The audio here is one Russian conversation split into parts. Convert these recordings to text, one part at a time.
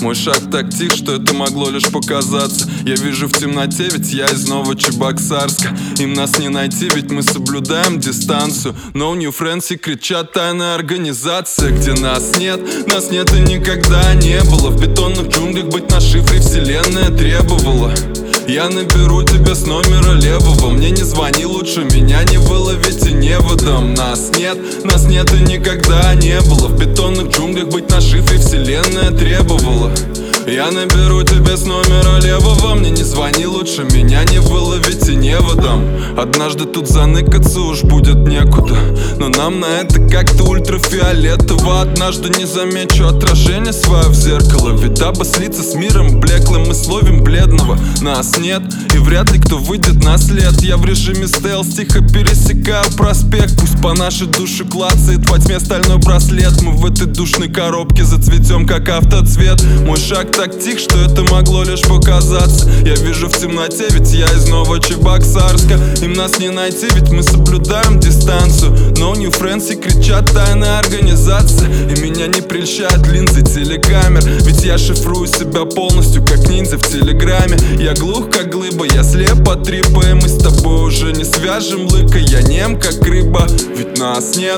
Мой шаг так тих, что это могло лишь показаться. Я вижу в темноте, ведь я из Новочебоксарска. Им нас не найти, ведь мы соблюдаем дистанцию. No new friends и кричат тайная организация. Где нас нет и никогда не было. В бетонных джунглях быть на шифре вселенная требовала. Я наберу тебя с номера левого. Мне не звони, лучше меня не выловить и не выдам. Нас нет и никогда не было. В бетонных джунглях быть на шифре вселенная требовала. Я наберу тебя с номера левого. Мне не звони, лучше меня не выловить и не выдам. Однажды тут заныкаться уж будет некуда, но нам на это как-то ультрафиолетово. Однажды не замечу отражение свое в зеркало. Ведь дабы слиться с миром блеклым, мы словим бледного. Нас нет, и вряд ли кто выйдет на след. Я в режиме стелс тихо пересекаю проспект. Пусть по нашей душе клацает во тьме стальной браслет. Мы в этой душной коробке зацветем, как автоцвет. Мой шаг так тих, что это могло лишь показаться. Я вижу в темноте, ведь я из Новочебоксарска. Им нас не найти, ведь мы соблюдаем дистанцию. No new friends и кричат тайная организация. И меня не прельщают линзы телекамер, ведь я шифрую себя полностью, как ниндзя в телеграме. Я глух, как глыба, я слеп от трипа. И мы с тобой уже не свяжем лыка. Я нем, как рыба, ведь нас нет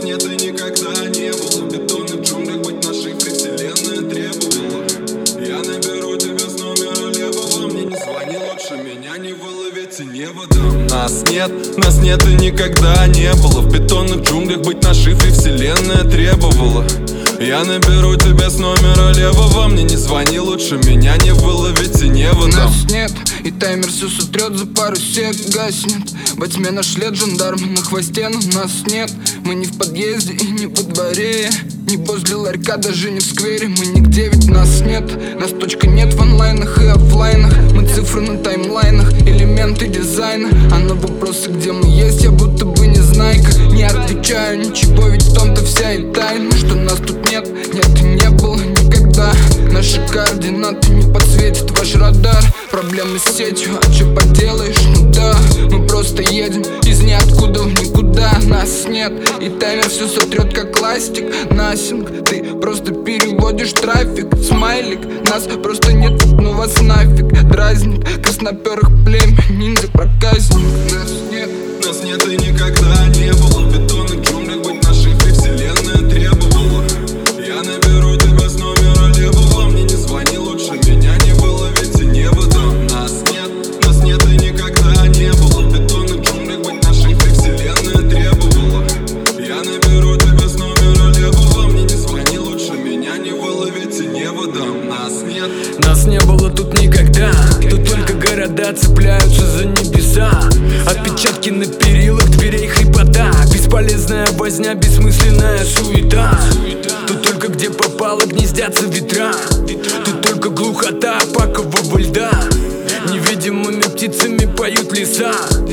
и никогда не было. В бетонных джунглях быть на шифре вселенная требовала. Я наберу тебя с номера левого. Мне не звони, лучше меня не выловить и не выдам. Нас нет и никогда не было. В бетонных джунглях быть на шифре вселенная требовала. Я наберу тебя с номера левого. Мне не звони, лучше меня не выловить и не выдам. Нас нет, и таймер все сотрет, за пару сек гаснет. Во тьме наш след, жандармы на хвосте, но нас нет. Мы не в подъезде и не во дворе, не возле ларька, даже не в сквере. Мы нигде, ведь нас нет. Нас точка нет в онлайнах и оффлайнах. Мы цифры на таймлайнах, элементы дизайна. А на вопросы, где мы есть, я будто бы незнайка. Не отвечаю ничего, ведь в том-то вся и тайна, что нас тут нет и не было никогда. Наши координаты не подсветит ваш радар. Проблемы с сетью, а чё поделаешь, ну да. Мы просто едем из ниоткуда в никуда. Нас нет, и таймер все сотрет, как пластик. Насинг, ты просто переводишь трафик. Смайлик, нас просто нет, ну вас нафиг дразнит. Красноперых племя, ниндзя проказник. Нас нет и никогда не было. В бетонных джунглях быть на шифре вселенная требовала. Я наберу тебя с номера левого. Мне не звони, лучше меня не выловить и не выдам. Нас нет и никогда не было. В бетонных джунглях быть на шифре вселенная требовала. Я наберу тебя с номера левого. Мне не звони, лучше меня не выловить и не выдам. Нас не было тут никогда. Тут только города цепляются за небеса. Отпечатки на перилах, дверей хрипота. Бесполезная возня, бессмысленная суета. Тут только где попало гнездятся ветра. Тут только глухота пакового льда. Невидимыми птицами поют леса.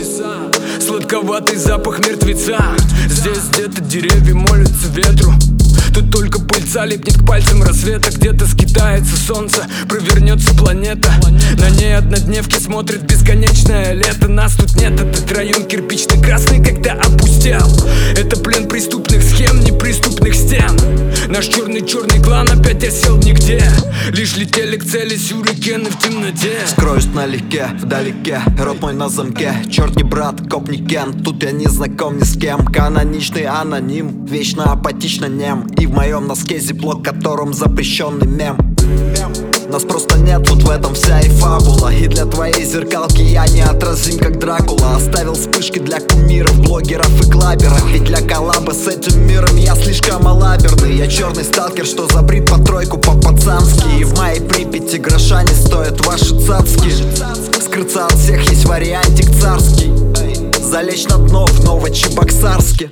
Сладковатый запах мертвеца. Здесь где-то деревья молятся ветру. Тут только пыльца липнет к пальцам рассвета. Где-то скитается солнце, провернется планета. На ней однодневки смотрит бесконечное лето. Нас тут нет, этот район кирпичный красный когда опустел. Это плен преступных схем, неприступных стен. Наш черный клан опять осел нигде. Лишь летели к цели сюрикены в темноте. Скроюсь налегке, вдалеке, рот мой на замке. Черт не брат, коп не кен, тут я не знаком ни с кем. Каноничный аноним, вечно апатично нем. И в моем носке зиплок, которым запрещенный мем. Нас просто нет, тут в этом вся и фабула. И для твоей зеркалки я неотразим, как Дракула. Оставил вспышки для кумиров, блогеров и клаберов. Ведь для коллаба с этим миром я слишком малаберный. Я черный сталкер, что забрит по тройку по-пацански. И в моей Припяти гроша не стоят ваши цацки. Скрыться от всех есть вариантик царский. Залечь на дно в Новочебоксарске.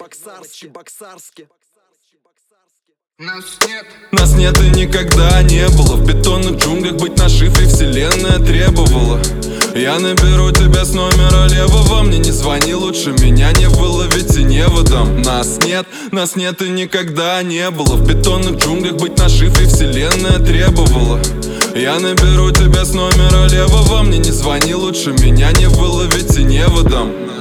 Нас нет и никогда не было. В бетонных джунглях быть на шифре вселенная требовала. Я наберу тебя с номера левого. Мне не звони, лучше меня не выловить и не выдам. Нас нет и никогда не было. В бетонных джунглях быть на шифре вселенная требовала. Я наберу тебя с номера левого. Мне не звони, лучше меня не выловить и не выдам.